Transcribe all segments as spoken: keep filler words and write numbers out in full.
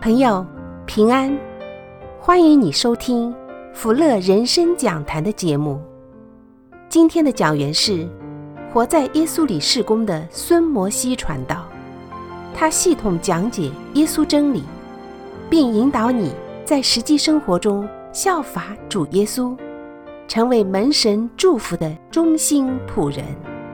朋友平安，欢迎你收听福乐人生讲坛的节目。今天的讲员是活在耶稣里事工的孙摩西传道，他系统讲解耶稣真理，并引导你在实际生活中效法主耶稣，成为门神祝福的忠心仆人。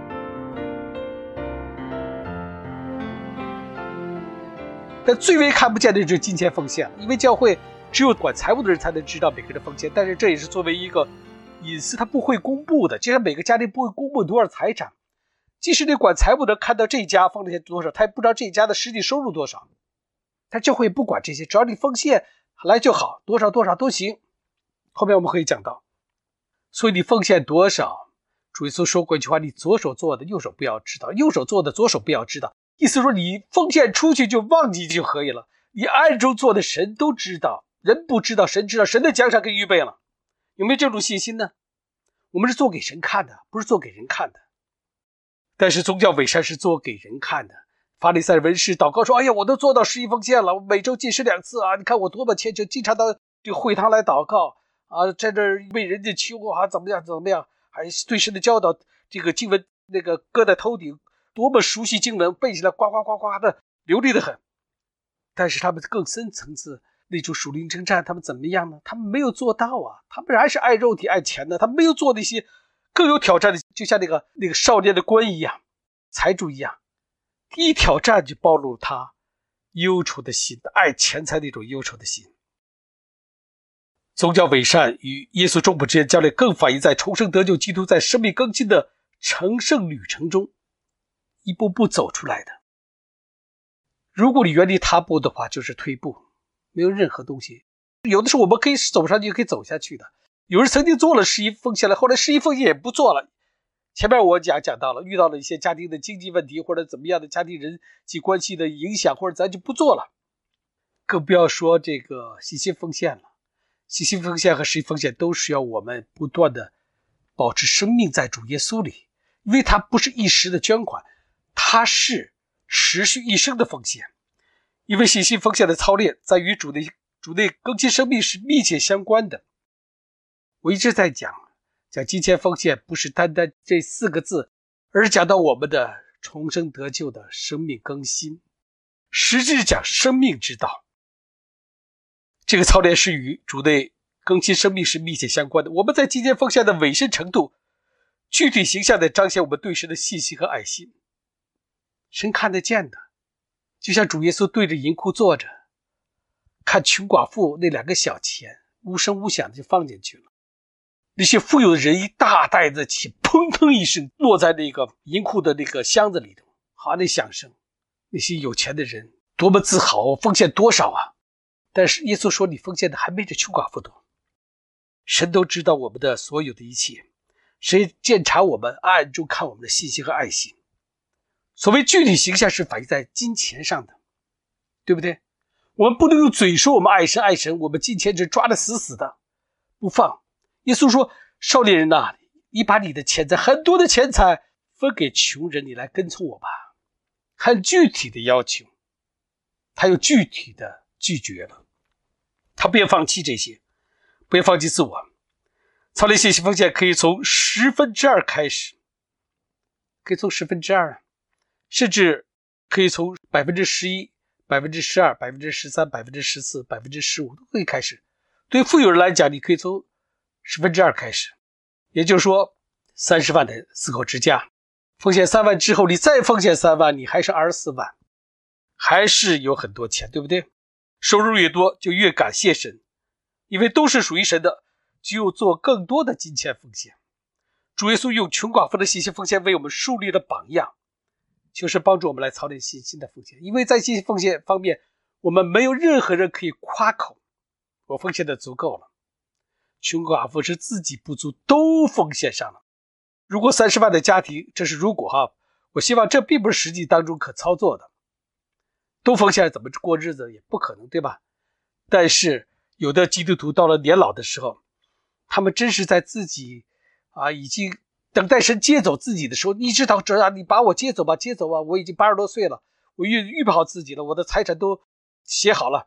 但最为看不见的就是金钱奉献，因为教会只有管财务的人才能知道每个人的奉献，但是这也是作为一个隐私，他不会公布的，就像每个家庭不会公布多少财产，即使你管财务的看到这家奉献多少，他也不知道这家的实际收入多少，但教会也不管这些，只要你奉献来就好，多少多少都行。后面我们可以讲到，所以你奉献多少，主耶稣说过一句话，你左手做的右手不要知道，右手做的左手不要知道，意思说你奉献出去就忘记就可以了，你暗中做的神都知道，人不知道神知道，神的奖赏给预备了。有没有这种信心呢？我们是做给神看的，不是做给人看的。但是宗教伪善是做给人看的。法利赛人文士祷告说，哎呀，我都做到十一奉献了，我每周进食两次啊，你看我多么虔诚，经常到这个会堂来祷告啊，在这儿为人家求啊，怎么样怎么样，还对神的教导，这个经文那个搁在头顶，多么熟悉经文，背起来呱呱呱呱的流利的很。但是他们更深层次那种属灵征战，他们怎么样呢？他们没有做到啊，他们还是爱肉体爱钱的，他们没有做那些更有挑战的，就像那个那个少年的官一样，财主一样，一挑战就暴露他忧愁的心，爱钱财那种忧愁的心。宗教伪善与耶稣众仆之间交流，更反映在重生得救基督在生命更新的成圣旅程中一步步走出来的。如果你原地踏步的话，就是退步，没有任何东西。有的时候我们可以走上去，可以走下去的。有人曾经做了十一奉献了，后来十一奉献也不做了。前面我讲讲到了，遇到了一些家庭的经济问题，或者怎么样的家庭人际关系的影响，或者咱就不做了。更不要说这个信心奉献了。信心奉献和十一奉献都需要我们不断的保持生命在主耶稣里，因为它不是一时的捐款，它是持续一生的奉献。因为信心奉献的操练在于主内主内更新生命是密切相关的。我一直在讲讲金钱奉献不是单单这四个字，而是讲到我们的重生得救的生命更新，实质讲生命之道。这个操练是与主内更新生命是密切相关的。我们在金钱奉献的委身程度，具体形象地彰显我们对神的信心和爱心。神看得见的，就像主耶稣对着银库坐着，看穷寡妇那两个小钱无声无响的就放进去了。那些富有的人一大袋子钱砰砰一声落在那个银库的那个箱子里头，好那响声。那些有钱的人多么自豪，奉献多少啊！但是耶稣说你奉献的还没这穷寡妇多。神都知道我们的所有的一切，神鉴察我们，暗中看我们的信心和爱心。所谓具体形象是反映在金钱上的，对不对？我们不能用嘴说我们爱神爱神，我们金钱只抓得死死的不放。耶稣说，少年人啊，你把你的钱财，很多的钱财分给穷人，你来跟从我吧。很具体的要求，他又具体的拒绝了，他不要放弃这些，不要放弃自我。操练信心奉献可以从十分之二开始，可以从十分之二，甚至可以从百分之十一、百分之十二、百分之十三、百分之十四、百分之十五都可以开始。对富有人来讲，你可以从十分之二开始，也就是说三十万的四口之家，奉献三万之后，你再奉献三万，你还是二十四万，还是有很多钱，对不对？收入越多就越感谢神，因为都是属于神的，只有做更多的金钱奉献。主耶稣用穷寡妇的信心奉献为我们树立了榜样，就是帮助我们来操练信心的奉献。因为在信心奉献方面，我们没有任何人可以夸口我奉献的足够了，穷寡妇是自己不足都奉献上了。如果三十万的家庭，这是如果哈，我希望这并不是实际当中可操作的，都奉献怎么过日子也不可能，对吧？但是有的基督徒到了年老的时候，他们真是在自己啊已经等待神接走自己的时候，你知道这样，你把我接走吧，接走吧，我已经八十多岁了，我预预备好自己了，我的财产都写好了，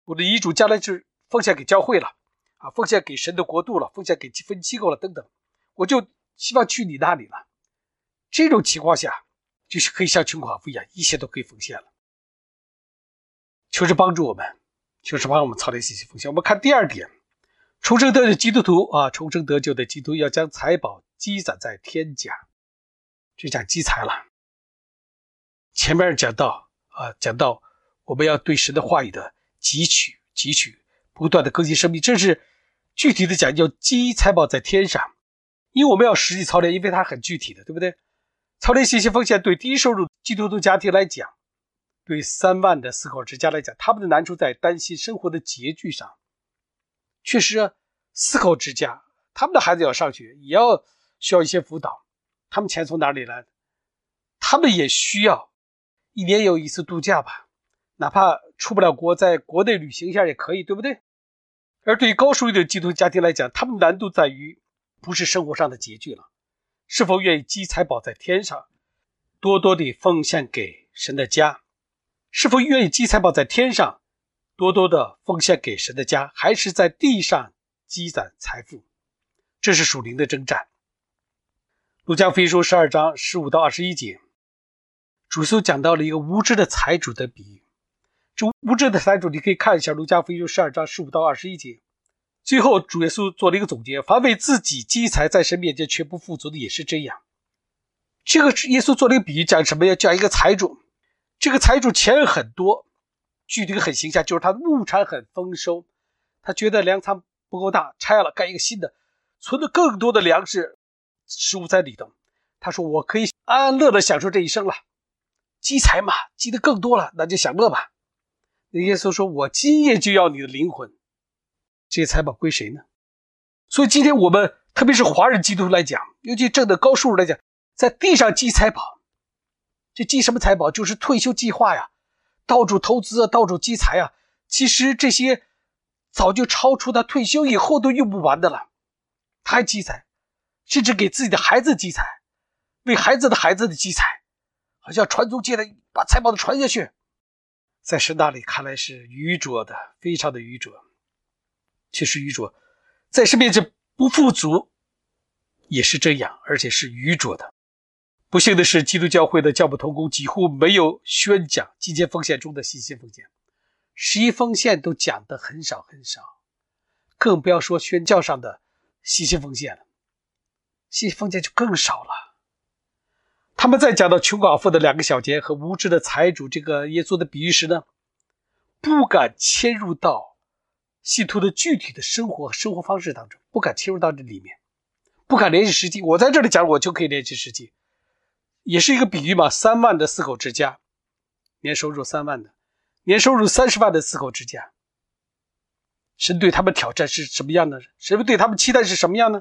我的遗嘱将来是奉献给教会了啊，奉献给神的国度了，奉献给积分机构了等等，我就希望去你那里了。这种情况下，就是可以像穷寡妇一样，一切都可以奉献了。求神帮助我们，求神帮我们操练信心奉献。我们看第二点，重生得救的基督徒啊，重生得救的基督徒要将财宝积攒在天家。这讲积财了。前面讲到啊，讲到我们要对神的话语的汲取、汲取，不断的更新生命。这是具体的讲，要积财宝在天上，因为我们要实际操练，因为它很具体的，对不对？操练信心奉献对低收入基督徒家庭来讲，对三万的四口之家来讲，他们的难处在担心生活的拮据上。确实，四口之家，他们的孩子要上学，也要需要一些辅导。他们钱从哪里来的？他们也需要一年有一次度假吧，哪怕出不了国，在国内旅行一下也可以，对不对？而对于高收入的基督徒家庭来讲，他们难度在于不是生活上的拮据了，是否愿意积财宝在天上，多多地奉献给神的家？是否愿意积财宝在天上，多多的奉献给神的家，还是在地上积攒财富？这是属灵的征战。路加福音书十二章十五到二十一节，主耶稣讲到了一个无知的财主的比喻。这无知的财主，你可以看一下路加福音书十二章十五到二十一节。最后主耶稣做了一个总结，凡为自己积财，在神面前全不富足的也是这样。这个耶稣做了一个比喻，讲什么呀？讲一个财主，这个财主钱很多，具体很形象，就是他的物产很丰收，他觉得粮仓不够大，拆了盖一个新的，存了更多的粮食食物在里头。他说我可以安安乐乐享受这一生了，积财嘛，积得更多了，那就享乐吧。那耶稣说，我今夜就要你的灵魂。这些财宝归谁呢？所以今天我们特别是华人基督徒来讲，尤其挣的高收入来讲，在地上积财宝。这积什么财宝？就是退休计划呀，到处投资啊，到处积财啊。其实这些早就超出他退休以后都用不完的了，他还积财，甚至给自己的孩子积财，为孩子的孩子的积财，好像传宗接代，把财宝都传下去。在神那里看来是愚拙的，非常的愚拙，确实愚拙。在神面前不富足也是这样，而且是愚拙的。不幸的是，基督教会的教牧同工几乎没有宣讲金钱奉献中的信心奉献，十一奉献都讲得很少很少，更不要说宣教上的信心奉献了，信心奉献就更少了。他们在讲到穷寡妇的两个小节和无知的财主这个耶稣的比喻时呢，不敢切入到信徒的具体的生活生活方式当中，不敢切入到这里面，不敢联系实际。我在这里讲，我就可以联系实际，也是一个比喻嘛。三万的四口之家，年收入三万的，年收入三十万的四口之家，神对他们挑战是什么样的？神对他们期待是什么样呢？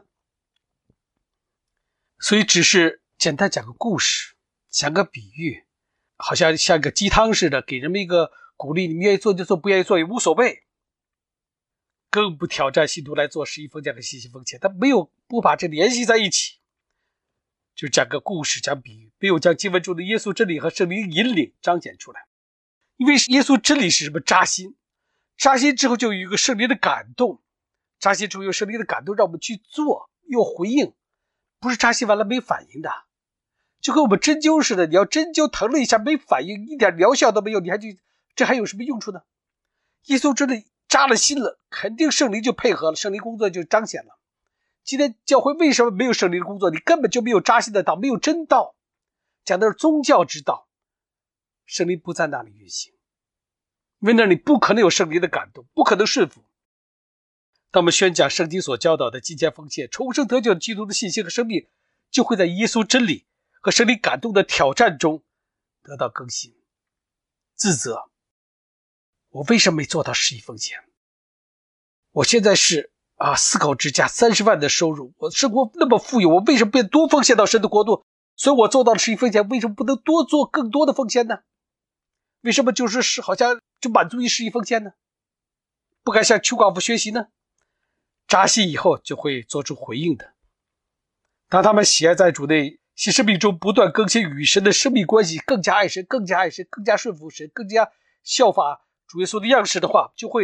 所以只是简单讲个故事，讲个比喻，好像像个鸡汤似的，给人们一个鼓励，你们愿意做就做，不愿意做也无所谓。更不挑战信徒来做十一奉献和信心奉献，他没有不把这联系在一起，就讲个故事，讲比喻，没有将经文中的耶稣真理和圣灵引领彰显出来。因为耶稣真理是什么？扎心，扎心之后就有一个圣灵的感动，扎心之后有圣灵的感动，让我们去做，有回应，不是扎心完了没反应的。就跟我们针灸似的，你要针灸疼了一下没反应，一点疗效都没有，你还去这还有什么用处呢？耶稣真的扎了心了，肯定圣灵就配合了，圣灵工作就彰显了。今天教会为什么没有圣灵的工作？你根本就没有扎心的道，没有真道，讲的是宗教之道，圣灵不在那里运行，因为那里不可能有圣灵的感动，不可能顺服。当我们宣讲圣经所教导的金钱奉献，重生得救的基督的信心和生命，就会在耶稣真理和圣灵感动的挑战中得到更新。自责，我为什么没做到十一奉献？我现在是啊，四口之家三十万的收入，我生活那么富有，我为什么不多奉献到神的国度？所以我做到了十一奉献，为什么不能多做更多的奉献呢？为什么就是好像就满足于十一奉献呢？不敢向穷寡妇学习呢？扎心以后就会做出回应的。当他们喜爱在主内新生命中不断更新与神的生命关系，更加爱神，更加爱神，更加顺服神，更加效法主耶稣的样式的话，就会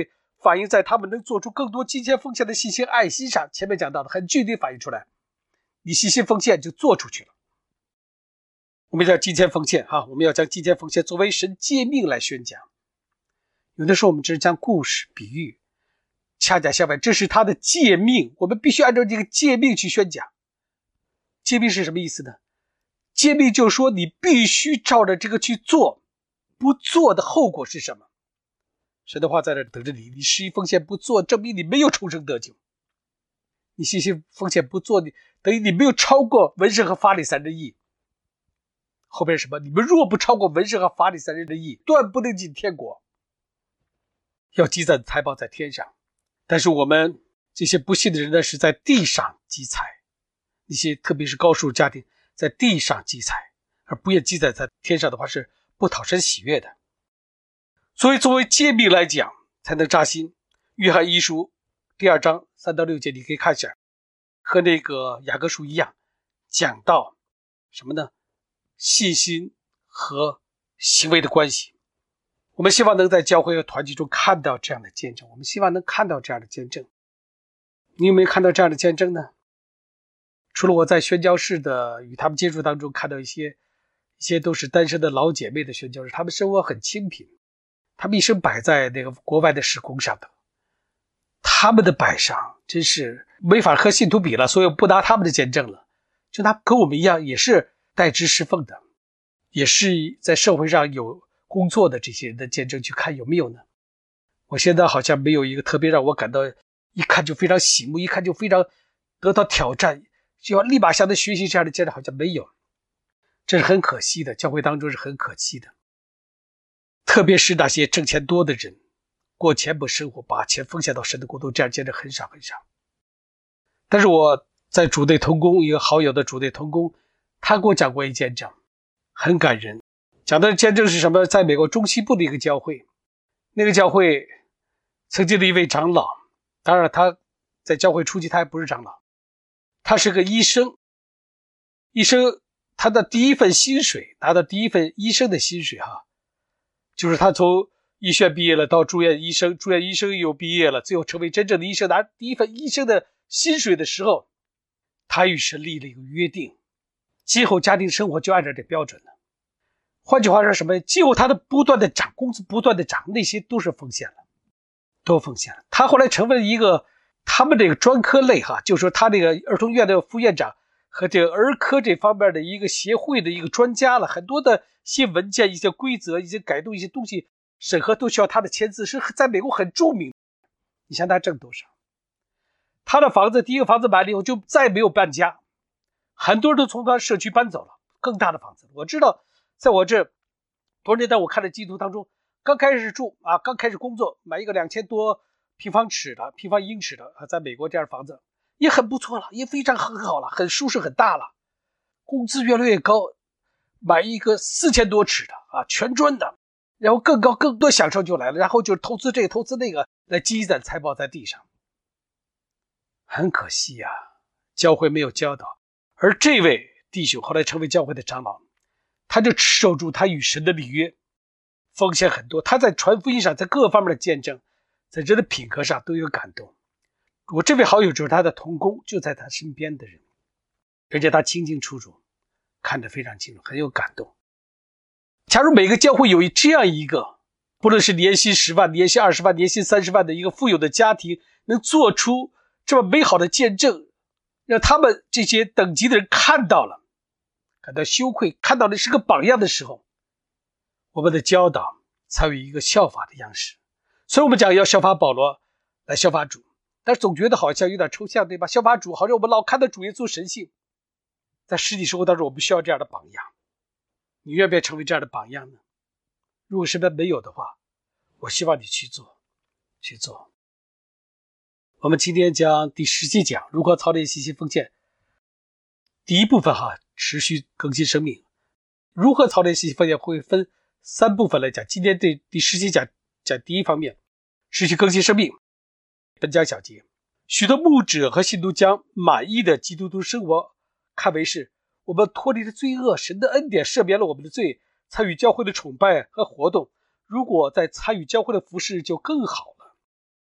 反映在他们能做出更多金钱奉献的信心爱心上。前面讲到的很具体反映出来，你信心奉献就做出去了。我们叫金钱奉献哈，我们要将金钱奉献作为神诫命来宣讲。有的时候我们只是将故事比喻，恰恰相反，这是他的诫命，我们必须按照这个诫命去宣讲。诫命是什么意思呢？诫命就是说你必须照着这个去做，不做的后果是什么？神的话在这等着你，你十一奉献不做，证明你没有重生得救。你信心奉献不做，你等于你没有超过文士和法利赛人的义。后边什么？你们若不超过文士和法利赛人的义，断不能进天国。要积攒财宝在天上，但是我们这些不信的人呢，是在地上积财。一些特别是高收入家庭在地上积财，而不愿积攒在天上的话，是不讨神喜悦的。所以作为诫命来讲才能扎心。约翰一书第二章三到六节你可以看一下，和那个雅各书一样，讲到什么呢？信心和行为的关系。我们希望能在教会和团体中看到这样的见证，我们希望能看到这样的见证。你有没有看到这样的见证呢？除了我在宣教士的与他们接触当中看到一些一些都是单身的老姐妹的宣教士，他们生活很清贫，他们一生摆在那个国外的事工上的，他们的摆上真是没法和信徒比了，所以不拿他们的见证了。就他跟我们一样，也是代职侍奉的，也是在社会上有工作的这些人的见证，去看有没有呢？我现在好像没有一个特别让我感到一看就非常醒目，一看就非常得到挑战，就要立马向他学习这样的见证，好像没有。这是很可惜的，教会当中是很可惜的。特别是那些挣钱多的人，过钱不生活，把钱奉献到神的国度，这样见证很少很少。但是我在主内同工，一个好友的主内同工，他给我讲过一见证，很感人。讲的见证是什么？在美国中西部的一个教会，那个教会曾经的一位长老，当然他在教会初期他还不是长老，他是个医生。医生他的第一份薪水，拿到第一份医生的薪水哈，就是他从医学院毕业了到住院医生，住院医生又毕业了，最后成为真正的医生，拿第一份医生的薪水的时候，他与神立了一个约定，今后家庭生活就按照这标准了。换句话说什么？今后他的不断的涨，工资不断的涨，那些都是奉献了，都奉献了。他后来成为了一个他们这个专科类哈，就是说他这个儿童院的副院长和这个儿科这方面的一个协会的一个专家了，很多的一些文件、一些规则、一些改动、一些东西审核都需要他的签字，是在美国很著名。你想他挣多少？他的房子第一个房子买了以后就再没有搬家，很多人都从他社区搬走了，更大的房子。我知道在我这多年代我看的基督徒当中，刚开始住啊，刚开始工作，买一个两千多平方尺的平方英尺的啊，在美国这样的房子也很不错了，也非常很好了，很舒适很大了。工资越来越高，买一个四千多尺的啊，全砖的，然后更高更多享受就来了，然后就投资这个投资那个来积攒财宝在地上。很可惜呀、啊，教会没有教导。而这位弟兄后来成为教会的长老，他就持守住他与神的立约，奉献很多。他在传福音上，在各方面的见证，在人的品格上都有感动。我这位好友就是他的同工，就在他身边的人，而且他清清楚楚看得非常清楚，很有感动。假如每个教会有这样一个，不论是年薪十万、年薪二十万、年薪三十万的一个富有的家庭，能做出这么美好的见证，让他们这些等级的人看到了，感到羞愧，看到的是个榜样的时候，我们的教导才有一个效法的样式。所以我们讲要效法保罗，来效法主，但是总觉得好像有点抽象，对吧？效法主好像我们老看到主耶稣神性，在实际生活当中我们需要这样的榜样。你愿不愿意成为这样的榜样呢？如果身边没有的话，我希望你去做去做。我们今天讲第十期讲如何操练信心奉献。第一部分哈，持续更新生命。如何操练信心奉献会分三部分来讲。今天对第十期讲讲第一方面，持续更新生命。本讲小节，许多牧者和信徒将满意的基督徒生活看为是我们脱离了罪恶，神的恩典赦免了我们的罪，参与教会的崇拜和活动。如果在参与教会的服事就更好了。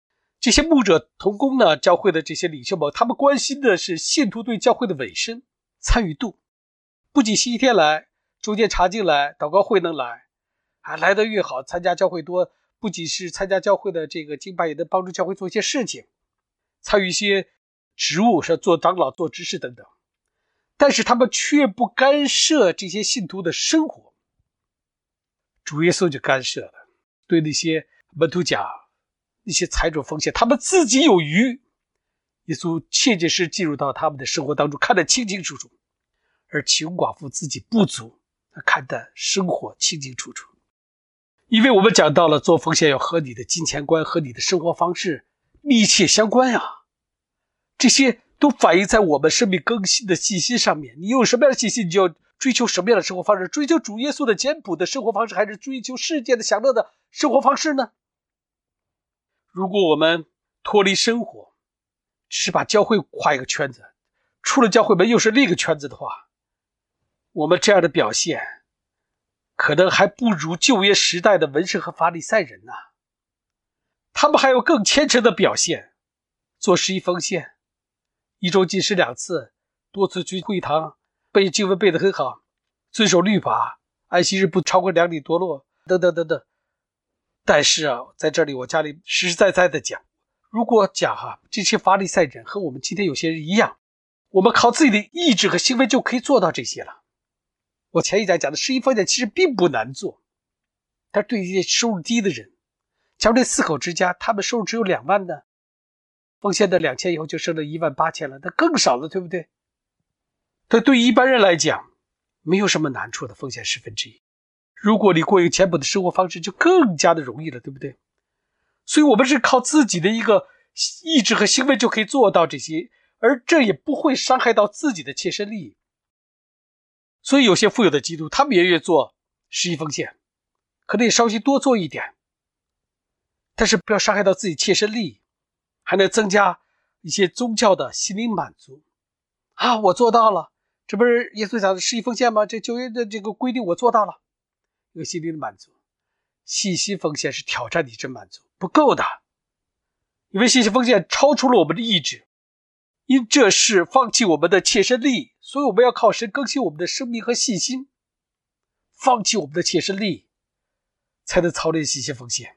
这些牧者同工呢，教会的这些领袖们，他们关心的是信徒对教会的委身、参与度。不仅星期天来，中间查经来，祷告会能来，啊，来得越好，参加教会多，不仅是参加教会的这个敬拜，也能帮助教会做一些事情，参与一些职务，是做长老、做执事等等。但是他们却不干涉这些信徒的生活。主耶稣就干涉了，对那些门徒讲，那些财主奉献，他们自己有余，耶稣切切实进入到他们的生活当中，看得清清楚楚。而穷寡妇自己不足，他看得生活清清楚楚。因为我们讲到了做奉献要和你的金钱观和你的生活方式密切相关呀、啊，这些都反映在我们生命更新的信心上面。你有什么样的信心，你就要追求什么样的生活方式，追求主耶稣的简朴的生活方式，还是追求世界的享乐的生活方式呢？如果我们脱离生活，只是把教会画一个圈子，出了教会门又是另一个圈子的话，我们这样的表现可能还不如旧约时代的文士和法利赛人呢、啊。他们还有更虔诚的表现，做十一奉献，一周进食两次，多次去会堂，背经文背得很好，遵守律法，安息日不超过两里多落，等等等等。但是啊，在这里我家里实实在在的讲，如果讲哈、啊，这些法利赛人和我们今天有些人一样，我们靠自己的意志和行为就可以做到这些了。我前一讲讲的十一奉献其实并不难做，但对一些收入低的人，假如这四口之家，他们收入只有两万呢，奉献的两千以后就剩了一万八千了，那更少了，对不对？但对于一般人来讲，没有什么难处的，奉献十分之一。如果你过一个简朴的生活方式，就更加的容易了，对不对？所以我们是靠自己的一个意志和行为就可以做到这些，而这也不会伤害到自己的切身利益。所以有些富有的基督，他们也愿意做十一奉献，可能也稍微多做一点，但是不要伤害到自己切身利益，还能增加一些宗教的心灵满足啊！我做到了，这不是耶稣讲的十一奉献吗？这旧约的这个规定我做到了，有心灵的满足。信心奉献是挑战你这满足，不够的，因为信心奉献超出了我们的意志，因这是放弃我们的切身利益，所以我们要靠神更新我们的生命和信心，放弃我们的切身利益，才能操练信心奉献。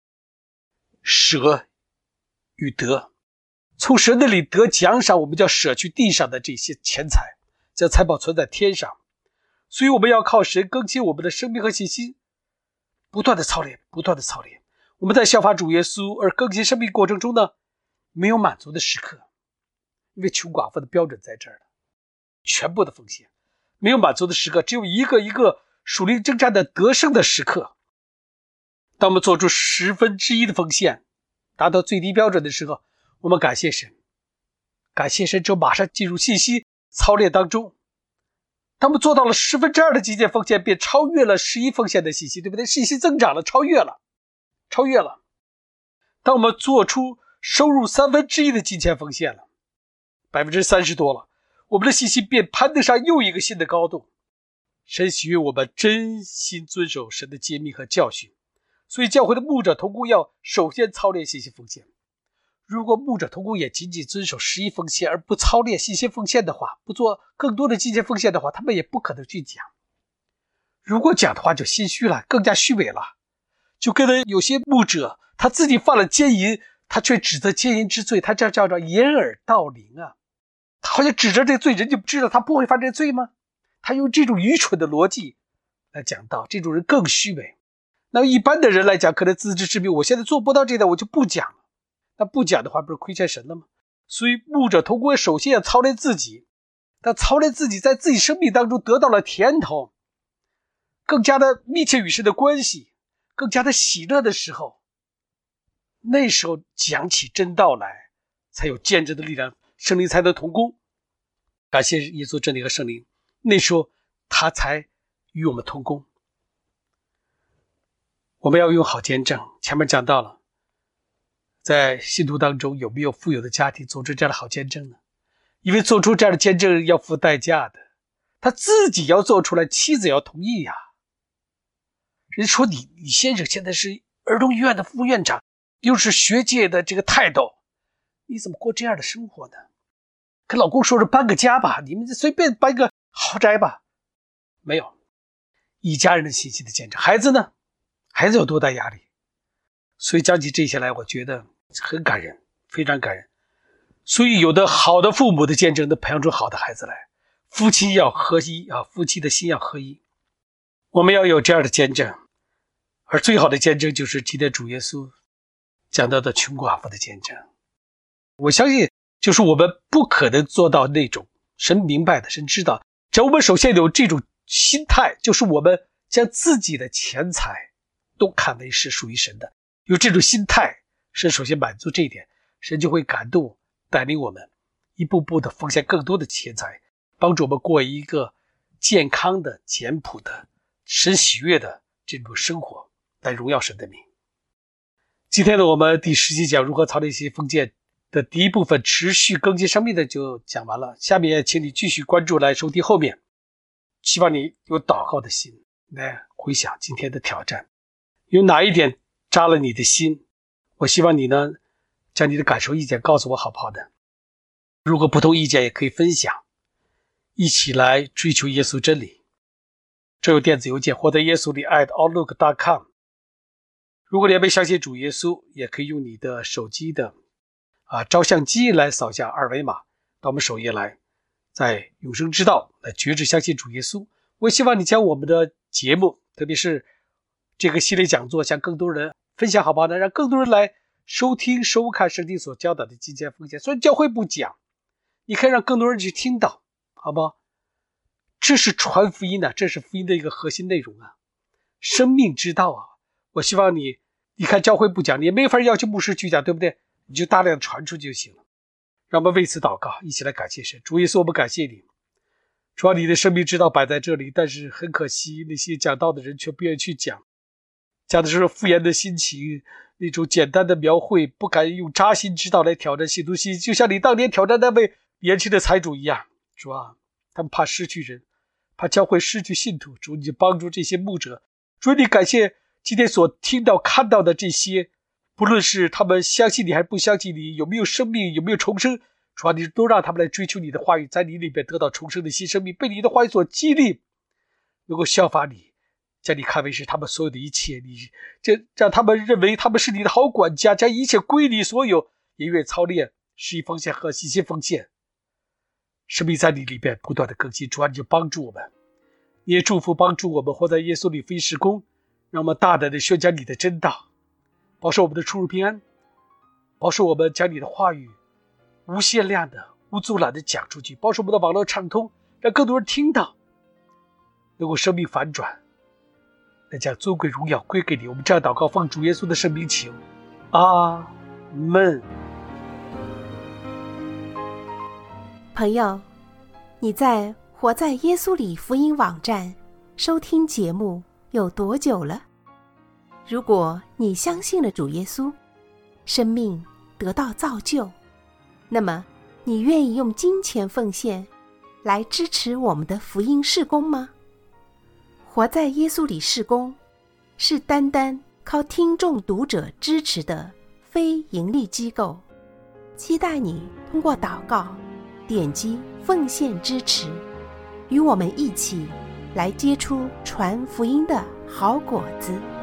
舍与得，从神那里得奖赏，我们就要舍去地上的这些钱财，将财宝存在天上。所以我们要靠神更新我们的生命和信心，不断的操练，不断的操练。我们在效法主耶稣而更新生命过程中呢，没有满足的时刻，因为穷寡妇的标准在这儿了，全部的奉献，没有满足的时刻，只有一个一个属灵征战的得胜的时刻。当我们做出十分之一的奉献，达到最低标准的时候，我们感谢神，感谢神之后马上进入信息操练当中。当我们做到了十分之二的极限奉献，便超越了十一奉献的信息，对不对？信息增长了，超越了，超越了。当我们做出收入三分之一的金钱奉献了，百分之三十多了，我们的信心便攀得上又一个新的高度。神喜悦我们真心遵守神的诫命和教训，所以教会的牧者同工要首先操练信心奉献。如果牧者同工也仅仅遵守十一奉献而不操练信心奉献的话，不做更多的金钱奉献的话，他们也不可能去讲。如果讲的话就心虚了，更加虚伪了，就跟有些牧者他自己犯了奸淫，他却指责奸淫之罪，他这叫做掩耳盗铃啊！他好像指着这罪，人就知道他不会犯这罪吗？他用这种愚蠢的逻辑来讲道，这种人更虚伪。那一般的人来讲，可能自知之明，我现在做不到这点，我就不讲了。那不讲的话，不是亏欠神了吗？所以牧者同工首先要操练自己，但操练自己在自己生命当中得到了甜头，更加的密切与神的关系，更加的喜乐的时候，那时候讲起真道来，才有见证的力量，圣灵才能同工。感谢耶稣真理和圣灵，那时候他才与我们同工。我们要用好见证，前面讲到了，在信徒当中有没有富有的家庭做出这样的好见证呢？因为做出这样的见证要付代价的，他自己要做出来，妻子要同意呀、啊。人说你你先生现在是儿童医院的副院长， 又是学界的这个泰斗，你怎么过这样的生活呢？跟老公说着搬个家吧，你们随便搬个豪宅吧。没有，一家人的信心的见证。孩子呢？孩子有多大压力？所以讲起这些来，我觉得很感人，非常感人。所以有的好的父母的见证能培养出好的孩子来。夫妻要合一啊，夫妻的心要合一。我们要有这样的见证，而最好的见证就是今天主耶稣讲到的穷寡妇的见证。我相信就是我们不可能做到那种神明白的，神知道，只要我们首先有这种心态，就是我们将自己的钱财都看为是属于神的，有这种心态，神首先满足这一点，神就会感动带领我们一步步的奉献更多的钱财，帮助我们过一个健康的、简朴的、神喜悦的这种生活，来荣耀神的名。今天呢，我们第十集讲如何操练新封建的第一部分持续更新生命的就讲完了，下面请你继续关注来收听后面。希望你有祷告的心来回想今天的挑战，有哪一点扎了你的心，我希望你呢将你的感受意见告诉我，好不好的？如果不同意见也可以分享，一起来追求耶稣真理。这有电子邮件活在耶稣里 at outlook dot com。 如果你还没相信主耶稣，也可以用你的手机的啊照相机来扫下二维码到我们首页来，在永生之道来决志相信主耶稣。我希望你将我们的节目，特别是这个系列讲座向更多人分享，好不好呢？让更多人来收听收看圣经所教导的金钱奉献。虽然教会不讲，你可以让更多人去听到，好不好？这是传福音啊，这是福音的一个核心内容啊，生命之道啊。我希望你，你看教会不讲，你也没法要求牧师去讲，对不对？你就大量传出就行了。让我们为此祷告，一起来感谢神。主耶稣，我们感谢你，主啊，你的生命之道摆在这里，但是很可惜，那些讲道的人却不愿意去讲，讲的是敷衍的心情，那种简单的描绘，不敢用扎心之道来挑战信徒心，就像你当年挑战那位年轻的财主一样。主啊，他们怕失去人，怕教会失去信徒，主你就帮助这些牧者。主，你感谢今天所听到看到的这些，不论是他们相信你还是不相信你，有没有生命，有没有重生，主啊，你都让他们来追求你的话语，在你里面得到重生的新生命，被你的话语所激励，能够效法你，将你看为是他们所有的一切，你这让他们认为他们是你的好管家，将一切归你所有，也愿操练十一奉献和信心奉献，生命在你里面不断的更新。主啊，你就帮助我们，你也祝福帮助我们活在耶稣里福音事工，让我们大胆的宣讲你的真道，保守我们的出入平安，保守我们将你的话语无限量的无阻拦的讲出去，保守我们的网络畅通，让更多人听到，能够生命反转，来将尊贵荣耀归给你。我们这样祷告，奉主耶稣的圣名求，阿们。 朋友，你在活在耶稣里福音网站收听节目有多久了？如果你相信了主耶稣，生命得到造就，那么你愿意用金钱奉献来支持我们的福音事工吗？活在耶稣里事工是单单靠听众读者支持的非盈利机构，期待你通过祷告点击奉献支持，与我们一起来结出传福音的好果子。